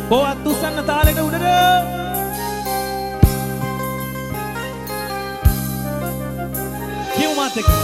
කොවත් උස්සන්න තාලෙට උඩට. කියමු මාත් එක්ක.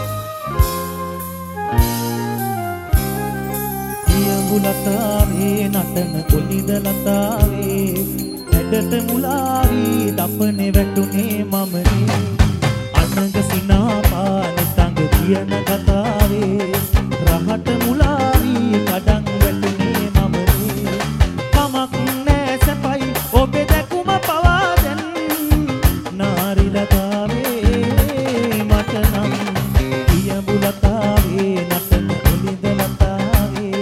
ලතාවේ නටන කොලිද ලතාවේ ඇඩට මුලාවී දපනේ වැටුනේ මමනේ අනග සිනාපාන තඟ කියන කතාවේ රහට මුලාවී කඩන් වැටුනේ මමනේ කමක් නෑ සැපයි ඔබේ දැකුම පවා දැන් නාරි ලතාවේ මට නම් කියඹු ලතාවේ නටන කොලිද ලතාවේ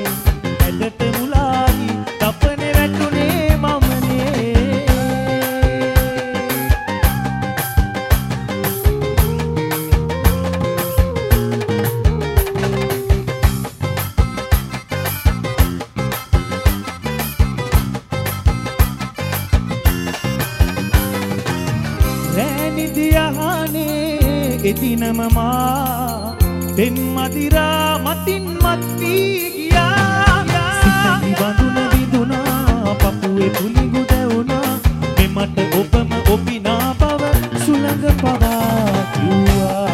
එදිනම මා දෙම්මදිරා මතින් මත් වී ගියා සිතේ බඳුන විදුනා පපුවේ පුලිඟු දැවුනා මෙමට ඔබම ඔබිනා බව සුළඟ පවා කිව්වා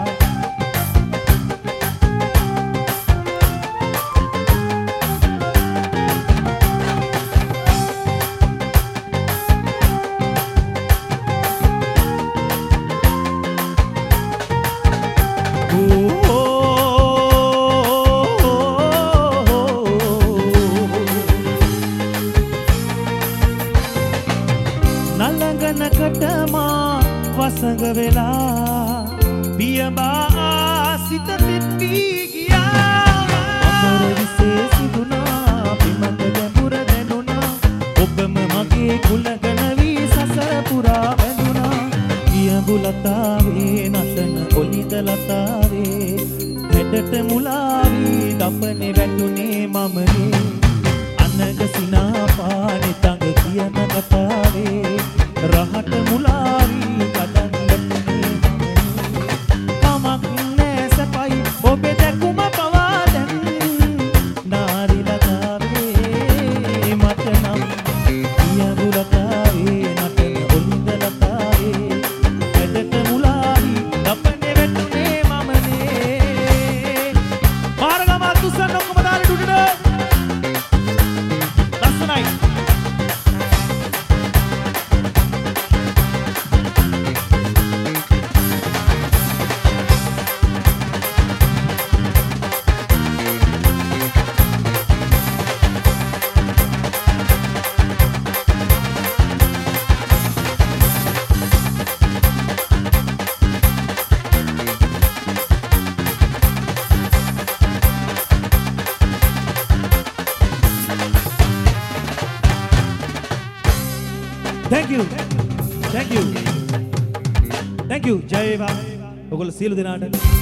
වසඟ වෙලා බියබා සිත පෙත්වී ගියා අමර විශේෂිදුනා බිමට ගැඹුර දැනුණා ඔබම මගේ කුලගන වී සසර පුරා බැඳුණා කියඹු ලතාවේ නටන ඔලිද ලතාවේ හැඩට මුලාවී දපනේ වැටුනේ මමනේ අනග සිනාපානේ තඟ කියන කතාවේ රහට මුලාවී කඩන් වැටුනේ කමක් නෑ සැපයි ඔබේ දැකුම පවා දැන් නාරි ලතාවේ මට නම් කියඹු ලතාවේ නටන ඔලිද ලතාවේ ඇඩට මුලාවී දපනේ වැටුනේ මමනේ මාරගම තුසන් ඔක්කොම දාලා උඩට ලස්සනයි Thank you. Jai Baba. ඔයගොල්ලෝ සියලු දෙනාට